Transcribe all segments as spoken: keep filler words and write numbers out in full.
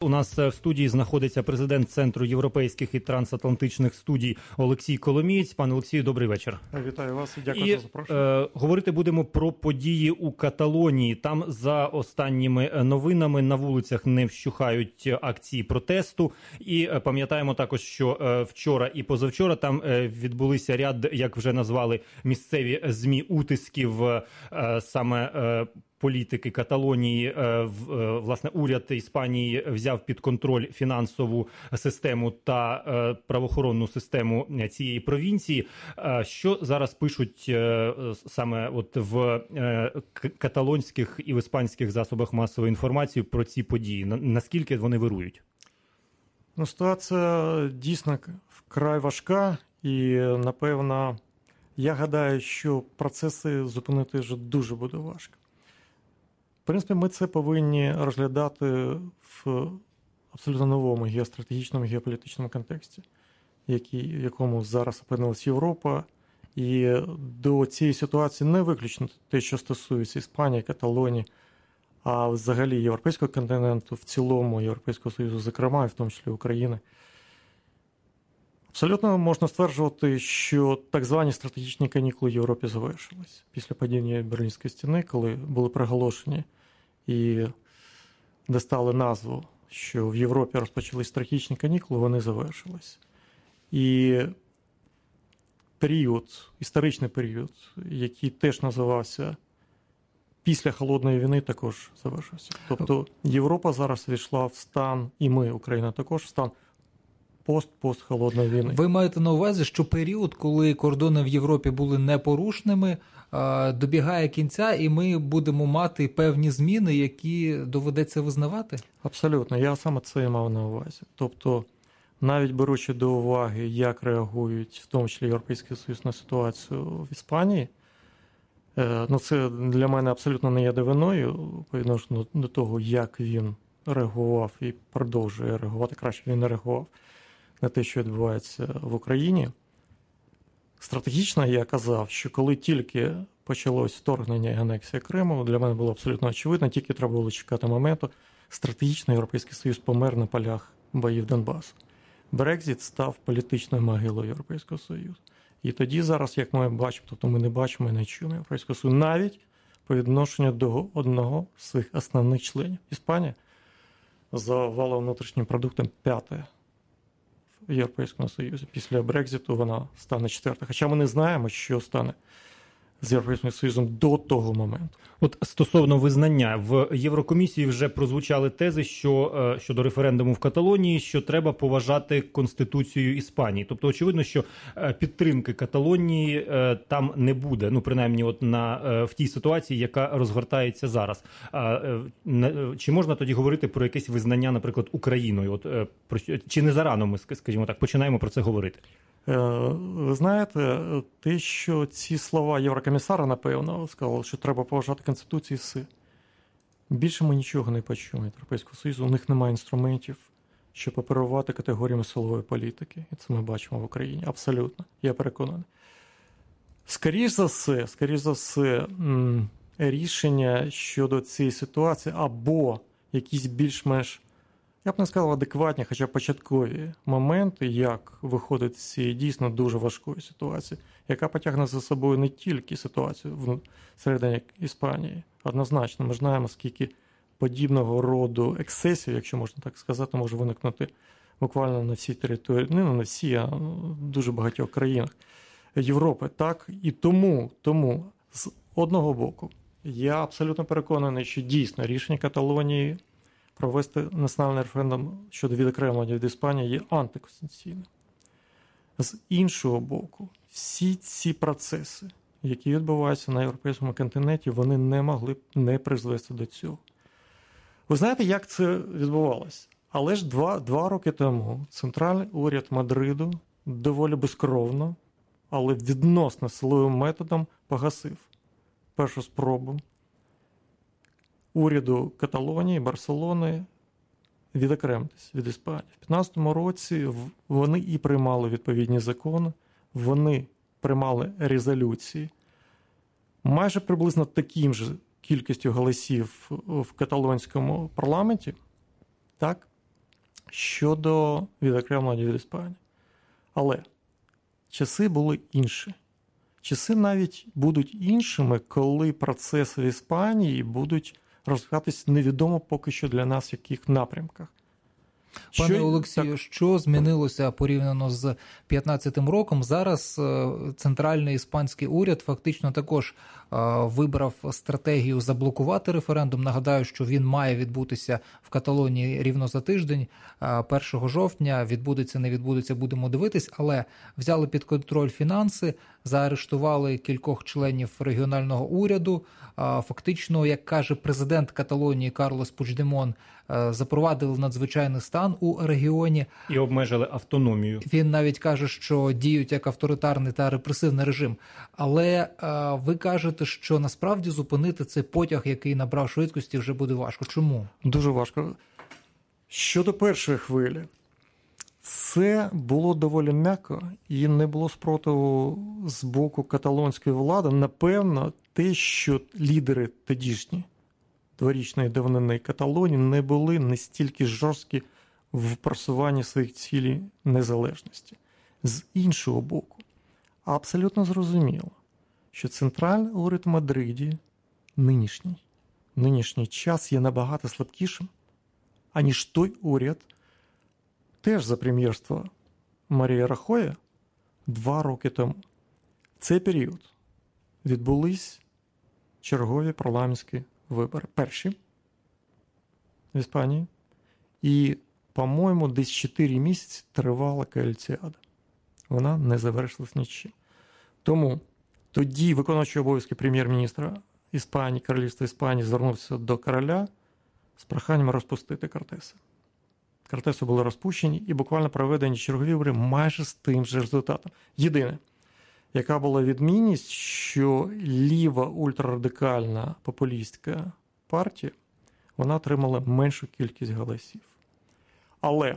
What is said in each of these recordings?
У нас в студії знаходиться президент Центру європейських і трансатлантичних студій Олексій Коломієць. Пане Олексію, добрий вечір. Вітаю вас і дякую і, за запрошення. Е, говорити будемо про події у Каталонії. Там за останніми новинами на вулицях не вщухають акції протесту. І е, пам'ятаємо також, що е, вчора і позавчора там е, відбулися ряд, як вже назвали місцеві ЗМІ, утисків е, саме е, політики Каталонії. Власне, уряд Іспанії взяв під контроль фінансову систему та правоохоронну систему цієї провінції. Що зараз пишуть саме от в каталонських і в іспанських засобах масової інформації про ці події? Наскільки вони вирують? Ну, ситуація дійсно вкрай важка і, напевно, я гадаю, що процеси зупинити вже дуже буде важко. В принципі, ми це повинні розглядати в абсолютно новому геостратегічному, геополітичному контексті, який, в якому зараз опинилась Європа. І до цієї ситуації не виключно те, що стосується Іспанії, Каталонії, а взагалі європейського континенту, в цілому Європейського Союзу, зокрема, і в тому числі України. Абсолютно можна стверджувати, що так звані стратегічні канікули в Європі завершились після падіння Берлінської стіни, коли були проголошені і достали назву, що в Європі розпочались стратегічні канікули, вони завершились. І період, історичний період, який теж називався після Холодної війни, також завершився. Тобто Європа зараз війшла в стан, і ми, Україна, також в стан пост-пост-холодної війни. Ви маєте на увазі, що період, коли кордони в Європі були непорушними, добігає кінця, і ми будемо мати певні зміни, які доведеться визнавати? Абсолютно. Я саме це і мав на увазі. Тобто, навіть беручи до уваги, як реагують, в тому числі Європейський Союз, на ситуацію в Іспанії, ну це для мене абсолютно не є дивиною по відношенню до того, як він реагував і продовжує реагувати, краще він не реагував на те, що відбувається в Україні. Стратегічно я казав, що коли тільки почалось вторгнення і анексія Криму, для мене було абсолютно очевидно, тільки треба було чекати моменту, стратегічно Європейський Союз помер на полях боїв Донбасу. Брекзит став політичною могилою Європейського Союзу. І тоді зараз, як ми бачимо, тобто ми не бачимо і не чуємо Європейського Союзу, навіть по відношенню до одного з своїх основних членів. Іспанія за валовим внутрішнім продуктом п'яте в Європейському Союзі. Після Брекзиту вона стане четверта. Хоча ми не знаємо, що стане з Європейським Союзом до того моменту. От стосовно визнання, в Єврокомісії вже прозвучали тези, що щодо референдуму в Каталонії, що треба поважати Конституцію Іспанії. Тобто, очевидно, що підтримки Каталонії там не буде, ну, принаймні, от на, в тій ситуації, яка розгортається зараз. Чи можна тоді говорити про якесь визнання, наприклад, Україною? От, про, чи не зарано ми, скажімо так, починаємо про це говорити? Ви знаєте, те, що ці слова Єврокомісара, напевно, сказали, що треба поважати Конституцію, все. Більше ми нічого не почуємо від Європейського Союзу. У них немає інструментів, щоб оперувати категоріями силової політики. І це ми бачимо в Україні. Абсолютно. Я переконаний. Скоріше за все, скоріш за все, рішення щодо цієї ситуації або якісь більш-менш, я б не сказав, адекватні, хоча початкові моменти, як виходить з цієї дійсно дуже важкої ситуації, яка потягне за собою не тільки ситуацію всередині Іспанії. Однозначно, ми знаємо, скільки подібного роду ексцесів, якщо можна так сказати, може виникнути буквально на всій території, не на всій, а в дуже багатьох країнах Європи. Так? І тому, тому, з одного боку, я абсолютно переконаний, що дійсно рішення Каталонії провести національний референдум щодо відокремлення від Іспанії є антиконституційним. З іншого боку, всі ці процеси, які відбуваються на європейському континенті, вони не могли б не призвести до цього. Ви знаєте, як це відбувалося? Але ж два, два роки тому центральний уряд Мадриду доволі безкровно, але відносно силовим методом погасив першу спробу уряду Каталонії, Барселони відокремитись від Іспанії. В п'ятнадцятому році вони і приймали відповідні закони, вони приймали резолюції. Майже приблизно таким же кількістю голосів в каталонському парламенті, так, щодо відокремлення від Іспанії. Але часи були інші. Часи навіть будуть іншими, коли процеси в Іспанії будуть розвиватися невідомо поки що для нас в яких напрямках. Пане Що... Олексію, так. що змінилося порівняно з п'ятнадцятим роком? Зараз центральний іспанський уряд фактично також вибрав стратегію заблокувати референдум. Нагадаю, що він має відбутися в Каталонії рівно за тиждень, першого жовтня. Відбудеться, не відбудеться, будемо дивитись, але взяли під контроль фінанси, заарештували кількох членів регіонального уряду. Фактично, як каже президент Каталонії Карлос Пучдемон, запровадили надзвичайний стан у регіоні. І обмежили автономію. Він навіть каже, що діють як авторитарний та репресивний режим. Але а, ви кажете, що насправді зупинити цей потяг, який набрав швидкості, вже буде важко. Чому? Дуже важко. Щодо першої хвилі, це було доволі м'яко і не було спротиву з боку каталонської влади. Напевно, те, що лідери тодішні дворічної давнини Каталонії не були настільки жорсткі в просуванні своїх цілей незалежності. З іншого боку, абсолютно зрозуміло, що центральний уряд в Мадриді нинішній, нинішній час є набагато слабкішим, аніж той уряд, теж за прем'єрства Марія Рахоя, два роки тому. В цей період відбулись чергові парламентські вибори. Перші в Іспанії. І, по-моєму, десь чотири місяці тривала коаліціада. Вона не завершилась нічим. Тому тоді виконуючий обов'язки прем'єр-міністра Іспанії, Королівства Іспанії, звернувся до короля з проханням розпустити Кортеса. Кортеси були розпущені і буквально проведені чергові вибори майже з тим же результатом. Єдине, яка була відмінність, що ліва ультрарадикальна популістська партія, вона отримала меншу кількість голосів. Але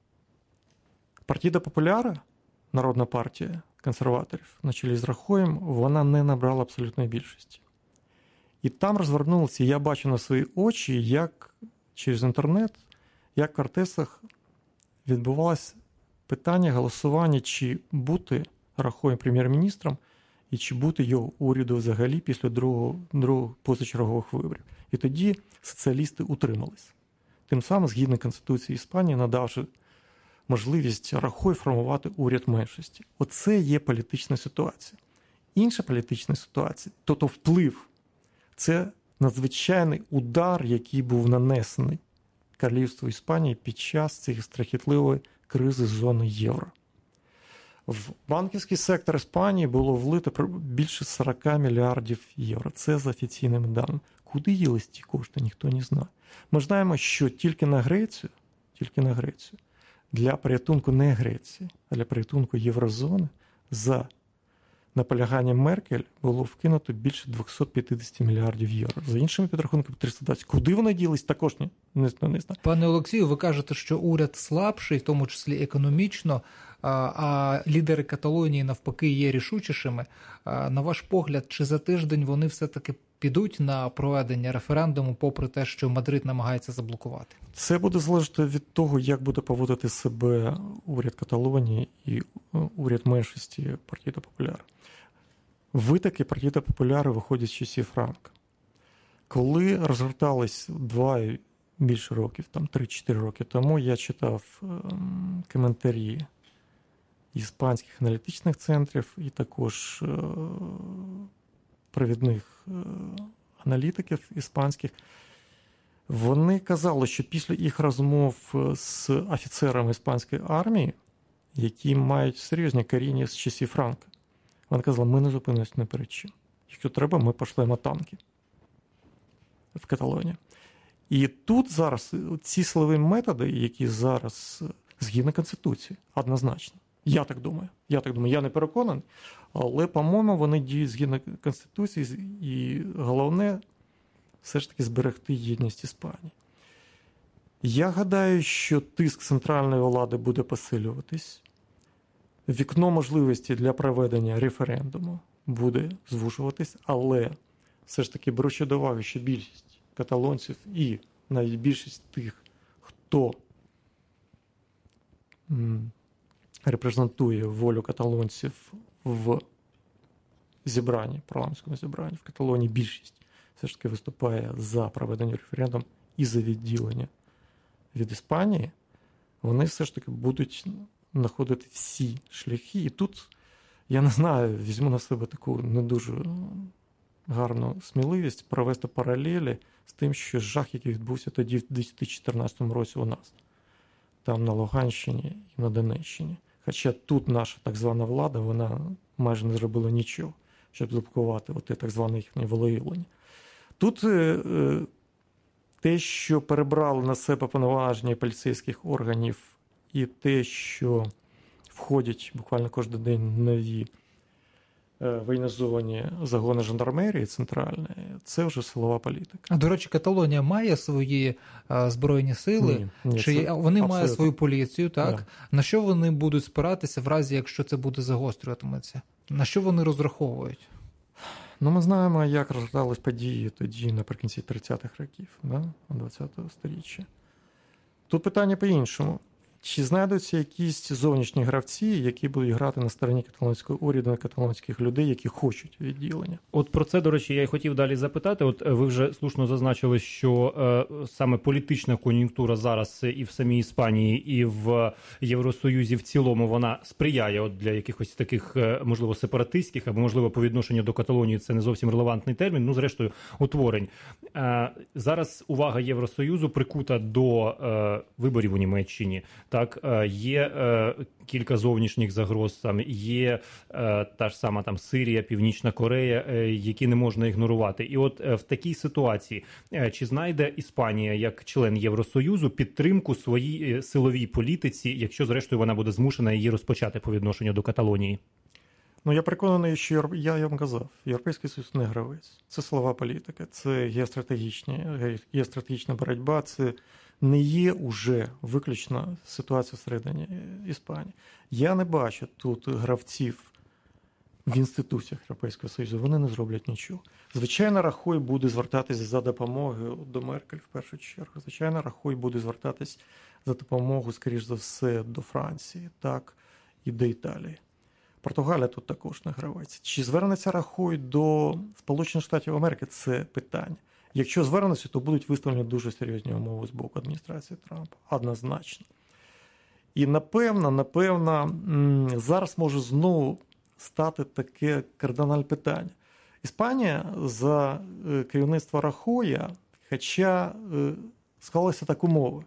Партіда Популяра, народна партія консерваторів, на чолі з Рахоєм, вона не набрала абсолютної більшості. І там розвернулося, я бачу на свої очі, як через інтернет, як в Кортесах відбувалося питання голосування, чи бути Рахоєм прем'єр-міністром, і чи бути його уряду взагалі після другого, другого позачергових виборів. І тоді соціалісти утримались. Тим самим, згідно Конституції Іспанії, надавши можливість Рахою формувати уряд меншості. Оце є політична ситуація. Інша політична ситуація, тобто вплив, це надзвичайний удар, який був нанесений Королівству Іспанії під час цієї страхітливої кризи зони євро. В банківський сектор Іспанії було влито більше сорок мільярдів євро. Це за офіційними даними. Куди ділись ті кошти, ніхто не знає. Ми знаємо, що тільки на Грецію, тільки на Грецію, для порятунку не Греції, а для порятунку єврозони за наполяганням Меркель було вкинуто більше двісті п'ятдесят мільярдів євро. За іншими підрахунками триста двадцять. Куди вони ділись, також не, не, не знаю. Пане Олексію, ви кажете, що уряд слабший, в тому числі економічно, а, а лідери Каталонії навпаки є рішучішими. А, на ваш погляд, чи за тиждень вони все-таки підуть на проведення референдуму, попри те, що Мадрид намагається заблокувати? Це буде залежати від того, як буде поводити себе уряд Каталонії і уряд меншості Партіда Популяра. Витоки Партіда Популяра виходять з часів Франка. Коли розгортались два і більше років, там три-чотири роки тому, я читав ем, коментарі іспанських аналітичних центрів і також е, провідних е, аналітиків іспанських. Вони казали, що після їх розмов з офіцерами іспанської армії, які мають серйозні коріння з часів Франка, вони казали, ми не зупинимося ні перед чим. Якщо треба, ми пошлемо танки в Каталонію. І тут зараз ці силові методи, які зараз згідно Конституції, однозначно. Я так думаю. Я так думаю, я не переконаний, але, по-моєму, вони діють згідно Конституції, і головне все ж таки зберегти єдність Іспанії. Я гадаю, що тиск центральної влади буде посилюватись. Вікно можливості для проведення референдуму буде звужуватись, але все ж таки беручи до уваги, що більшість каталонців і навіть більшість тих, хто репрезентує волю каталонців в зібранні, парламентському зібранні в Каталонії, більшість все ж таки виступає за проведення референдуму і за відділення від Іспанії, вони все ж таки будуть знаходити всі шляхи. І тут, я не знаю, візьму на себе таку не дуже гарну сміливість провести паралелі з тим, що жах, який відбувся тоді в дві тисячі чотирнадцятому році у нас, там на Луганщині і на Донеччині. Хоча тут наша так звана влада, вона майже не зробила нічого, щоб заблокувати оте так зване їхнє волевиявлення. Тут е, те, що перебрали на себе повноваження поліцейських органів, і те, що входять буквально кожен день нові е, воєнізовані загони жандармерії центральної, це вже силова політика. А, до речі, Каталонія має свої а, збройні сили? Ні, ні, Чи вони абсолютно. мають свою поліцію, так? Да. На що вони будуть спиратися в разі, якщо це буде загострюватиметься? На що вони розраховують? Ну, ми знаємо, як розгортались події тоді наприкінці тридцятих років, да? ХХ сторіччя. Тут питання по-іншому. Чи знайдуться якісь зовнішні гравці, які будуть грати на стороні каталонського уряду, на каталонських людей, які хочуть відділення? От про це, до речі, я й хотів далі запитати. От ви вже слушно зазначили, що е, саме політична кон'юнктура зараз і в самій Іспанії, і в Євросоюзі в цілому вона сприяє от для якихось таких, можливо, сепаратистських, або, можливо, по відношенню до Каталонії це не зовсім релевантний термін, ну, зрештою, утворень. Е, зараз увага Євросоюзу прикута до е, виборів у Німеччині. Так, є е, кілька зовнішніх загроз, там є е, та ж сама там Сирія, Північна Корея, е, які не можна ігнорувати. І от е, в такій ситуації е, чи знайде Іспанія як член Євросоюзу підтримку своїй е, силовій політиці, якщо зрештою вона буде змушена її розпочати по відношенню до Каталонії? Ну, я переконаний, що Європ... я, я вам казав, Європейський Союз не гравець. Це силова політика, це геостратегічна боротьба, це не є уже виключно ситуація всередині Іспанії. Я не бачу тут гравців в інституціях Європейського Союзу, вони не зроблять нічого. Звичайно, Рахой буде звертатися за допомогою до Меркель в першу чергу. Звичайно, Рахой буде звертатись за допомогою, скоріш за все, до Франції, так, і до Італії. Португалія тут також не гравець. Чи звернеться Рахой до Сполучених Штатів Америки – це питання. Якщо звернуться, то будуть виставлені дуже серйозні умови з боку адміністрації Трампа. Однозначно. І напевно, напевно, зараз може знову стати таке кардинальне питання. Іспанія за керівництва Рахоя, хоча склалися так умови.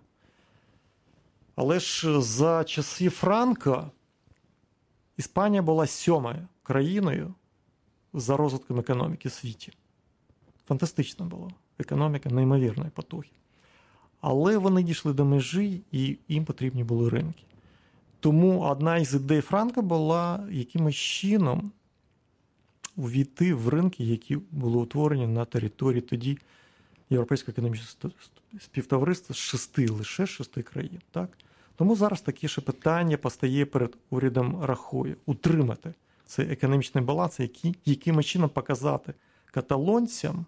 Але ж за часів Франко Іспанія була сьомою країною за розвитком економіки в світі. Фантастично було. Економіка неймовірної потуги. Але вони дійшли до межі, і їм потрібні були ринки. Тому одна із ідей Франка була якимось чином увійти в ринки, які були утворені на території тоді Європейського економічного співтовариства з шести, лише шести країн. Так? Тому зараз таке ще питання постає перед урядом Рахою. Утримати цей економічний баланс, який, яким чином показати каталонцям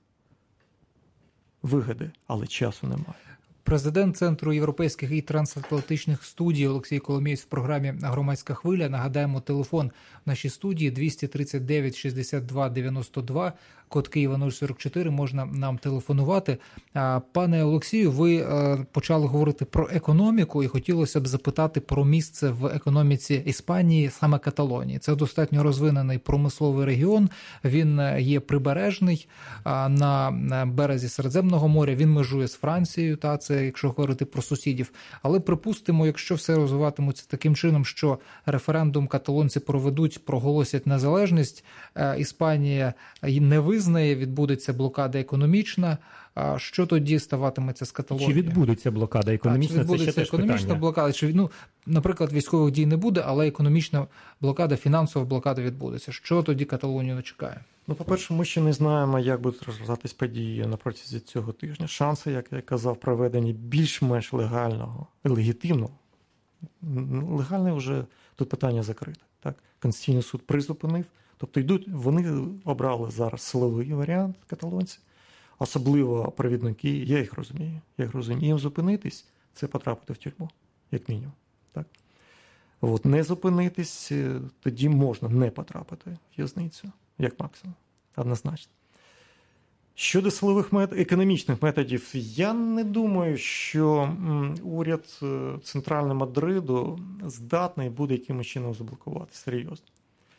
вигоди, але часу немає. Президент Центру європейських і трансатлантичних студій Олексій Коломієць в програмі «Громадська хвиля». Нагадаємо, телефон в нашій студії двісті тридцять дев'ять шістдесят два дев'яносто два, код Києва нуль сорок чотири, можна нам телефонувати. Пане Олексію, ви почали говорити про економіку і хотілося б запитати про місце в економіці Іспанії, саме Каталонії. Це достатньо розвинений промисловий регіон, він є прибережний на березі Середземного моря, він межує з Францією, та це якщо говорити про сусідів. Але припустимо, якщо все розвиватиметься таким чином, що референдум каталонці проведуть, проголосять незалежність, Іспанія не визнає, відбудеться блокада економічна, що тоді ставатиметься з Каталонією? Чи відбудеться блокада економічна? Так, чи відбудеться це ще економічна теж питання. блокада? Чи, ну, наприклад, військових дій не буде, але економічна блокада, фінансова блокада відбудеться. Що тоді Каталонію чекає? Ну, по-перше, ми ще не знаємо, як будуть розвиватись події на протязі цього тижня. Шанси, як я казав, проведення більш-менш легального, легітимного. Легальне вже тут питання закрите. Так? Конституційний суд призупинив. Тобто йдуть, вони обрали зараз силовий варіант каталонці, особливо провідники, я їх розумію, я їх розумію. Їм зупинитись – це потрапити в тюрму, як мінімум. Так? От, не зупинитись, тоді можна не потрапити в в'язницю, як максимум, однозначно. Щодо силових методів, економічних методів, я не думаю, що уряд Центрального Мадриду здатний буде якимось чином заблокувати, серйозно.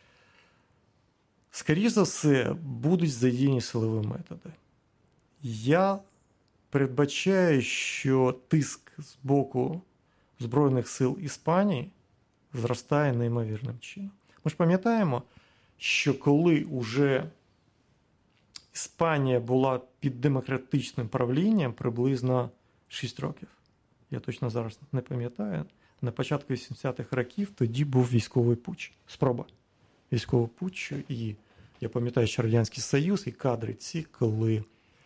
Скоріше за все, будуть задіяні силові методи. Я передбачаю, що тиск з боку Збройних сил Іспанії зростає неймовірним чином. Ми ж пам'ятаємо, що коли уже Іспанія була під демократичним правлінням приблизно шість років, я точно зараз не пам'ятаю, на початку вісімдесятих років тоді був військовий путч, спроба військового путчу, і я пам'ятаю, що Радянський Союз і кадри ці, коли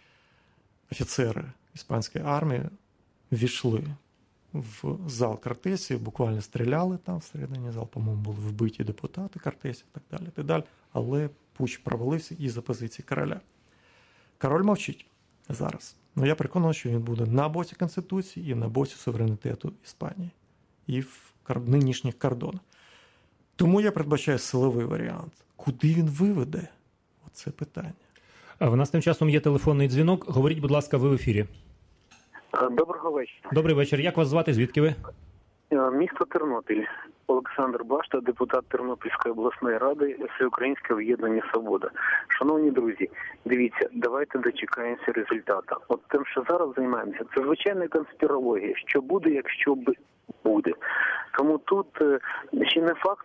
офіцери іспанської армії ввійшли в зал Кортесів, буквально стріляли там всередині зал, по-моєму, були вбиті депутати Кортесів і так далі, так далі, але путч провалився із-за позиції короля. Король мовчить зараз. Ну, я переконаний, що він буде на боці Конституції і на боці суверенітету Іспанії і в нинішніх кордонах. Тому я передбачаю силовий варіант. Куди він виведе? Оце питання. А в нас тим часом є телефонний дзвінок. Говоріть, будь ласка, ви в ефірі. Доброго вечора. Добрий вечір. Як вас звати? Звідки ви? Місто Тернопіль. Олександр Башта, депутат Тернопільської обласної ради, Всеукраїнське об'єднання «Свобода». Шановні друзі, дивіться, давайте дочекаємося результату. От тим, що зараз займаємося, це звичайна конспірологія. Що буде, якщо буде. Тому тут ще не факт,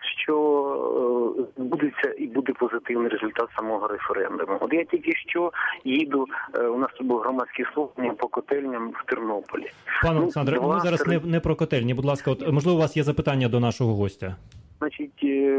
що будеться і буде позитивний результат самого референдуму. От я тільки що їду, у нас тут був громадський слухання по котельням в Тернополі. Пане Олександре, ну, ми зараз не, не про котельні. Будь ласка, от, можливо, у вас є запитання до нашого гостя? Значить,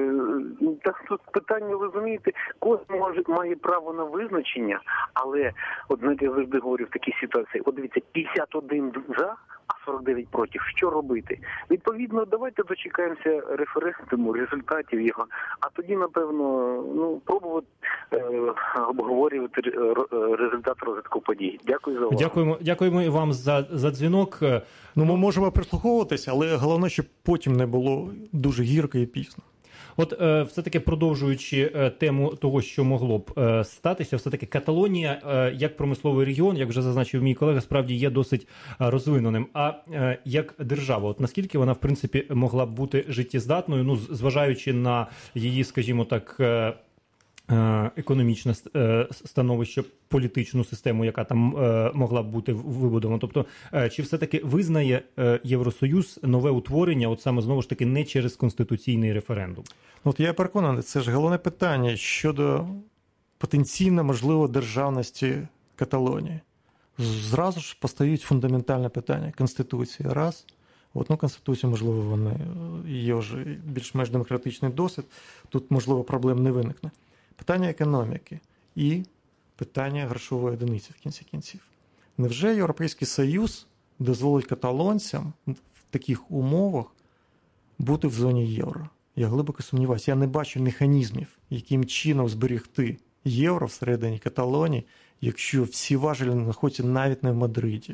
так тут питання, ви розумієте, кожен може, має право на визначення, але, от, знаєте, я завжди говорю в такій ситуації, от дивіться, п'ятдесят один за, а сорок дев'ять проти. Що робити? Відповідно, давайте дочекаємося референдуму, результатів його, а тоді, напевно, ну, пробувати е, обговорювати результат розвитку подій. Дякую за увагу. Дякуємо, дякуємо і вам за, за дзвінок. Ну, ми можемо прислуховуватися, але головне, щоб потім не було дуже гірко і пізно. От е, все-таки продовжуючи е, тему того, що могло б е, статися, все-таки Каталонія, е, як промисловий регіон, як вже зазначив мій колега, справді є досить е, розвиненим. А е, як держава, от наскільки вона, в принципі, могла б бути життєздатною, ну, зважаючи на її, скажімо так, е, економічне становище, політичну систему, яка там могла б бути вибудована. Тобто, чи все-таки визнає Євросоюз нове утворення, от саме, знову ж таки, не через конституційний референдум? От я переконаний, це ж головне питання щодо потенційно можливо державності Каталонії. Зразу ж постають фундаментальне питання. Конституція – раз. От, ну, Конституція, можливо, вони, є вже більш-менш демократичний досвід. Тут, можливо, проблем не виникне. Питання економіки і питання грошової одиниці в кінці кінців. Невже Європейський Союз дозволить каталонцям в таких умовах бути в зоні євро? Я глибоко сумніваюся. Я не бачу механізмів, яким чином зберегти євро всередині Каталонії, якщо всі важелі знаходяться навіть не в Мадриді.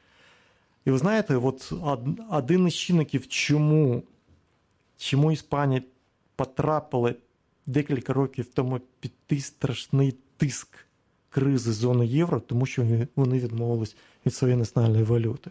І ви знаєте, от один із чинників, чому, чому Іспанія потрапила декілька років тому під той страшний тиск кризи зони євро, тому що вони відмовились від своєї національної валюти.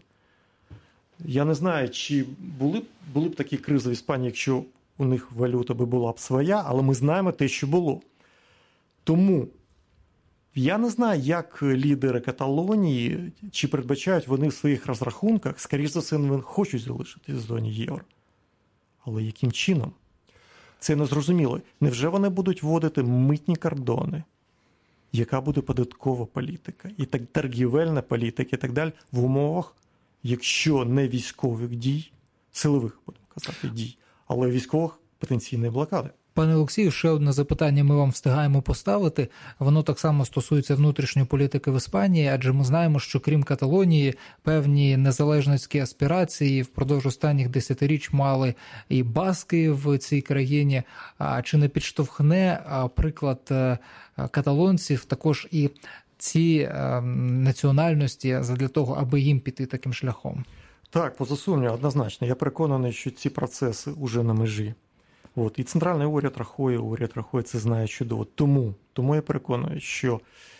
Я не знаю, чи були б, були б такі кризи в Іспанії, якщо у них валюта би була б своя, але ми знаємо те, що було. Тому я не знаю, як лідери Каталонії, чи передбачають вони в своїх розрахунках, скоріше за все, вони хочуть залишитися в зоні євро. Але яким чином? Це незрозуміло. Невже вони будуть вводити митні кордони? Яка буде податкова політика? І так торгівельна політика і так далі в умовах, якщо не військових дій, силових, будемо казати, дій, але військових потенційної блокади. Пане Олексію, ще одне запитання ми вам встигаємо поставити. Воно так само стосується внутрішньої політики в Іспанії, адже ми знаємо, що крім Каталонії, певні незалежницькі аспірації впродовж останніх десятиріч мали і баски в цій країні. А чи не підштовхне приклад каталонців також і ці національності задля того, аби їм піти таким шляхом? Так, поза сумнівом, однозначно. Я переконаний, що ці процеси вже на межі. От. І центральний уряд рахує, уряд рахує, це знає чудово. Тому, тому я переконаний, що,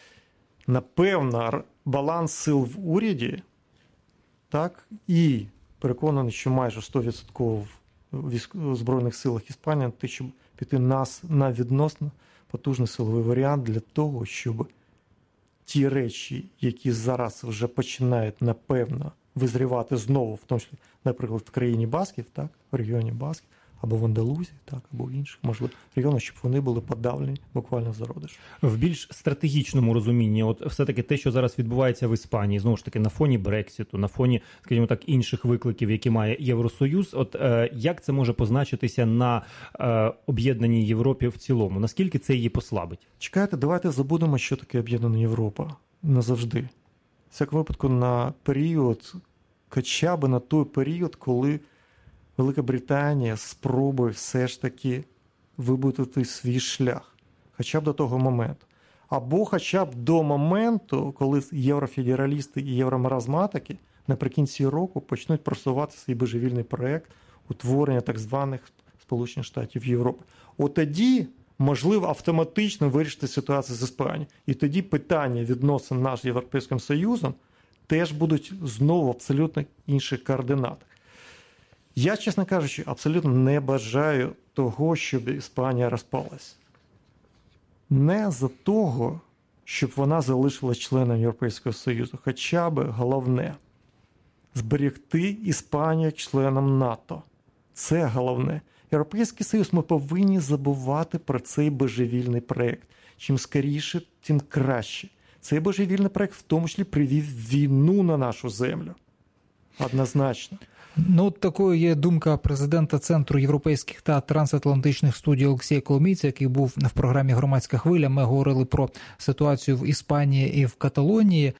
напевно, баланс сил в уряді, так, і переконаний, що майже сто відсотків в Збройних силах Іспанії на те, щоб піти нас на відносно потужний силовий варіант для того, щоб ті речі, які зараз вже починають, напевно, визрівати знову, в тому числі, наприклад, в країні Басків, так, в регіоні Басків, або в Андалузії, так, або в інших, можливо, регіонах, щоб вони були подавлені буквально в зародиш. В більш стратегічному розумінні, от все-таки те, що зараз відбувається в Іспанії, знову ж таки, на фоні Брекситу, на фоні, скажімо так, інших викликів, які має Євросоюз, от е, як це може позначитися на е, об'єднаній Європі в цілому? Наскільки це її послабить? Чекайте, давайте забудемо, що таке об'єднана Європа назавжди. В всякому випадку на період, хоча б на той період, коли Велика Британія спробує все ж таки вибудувати свій шлях. Хоча б до того моменту. Або хоча б до моменту, коли єврофедералісти і євромаразматики наприкінці року почнуть просувати свій божевільний проєкт утворення так званих Сполучених Штатів Європи. От тоді, можливо, автоматично вирішити ситуацію з Іспанією. І тоді питання відносин наш з Європейським Союзом теж будуть знову в абсолютно інших координатах. Я, чесно кажучи, абсолютно не бажаю того, щоб Іспанія розпалась. Не за того, щоб вона залишилась членом Європейського Союзу. Хоча б головне – зберегти Іспанію членом НАТО. Це головне. Європейський Союз, ми повинні забувати про цей божевільний проєкт. Чим скоріше, тим краще. Цей божевільний проєкт в тому числі привів війну на нашу землю. Однозначно. Ну, от такою є думка президента Центру європейських та трансатлантичних студій Олексія Коломійця, який був в програмі «Громадська хвиля». Ми говорили про ситуацію в Іспанії і в Каталонії.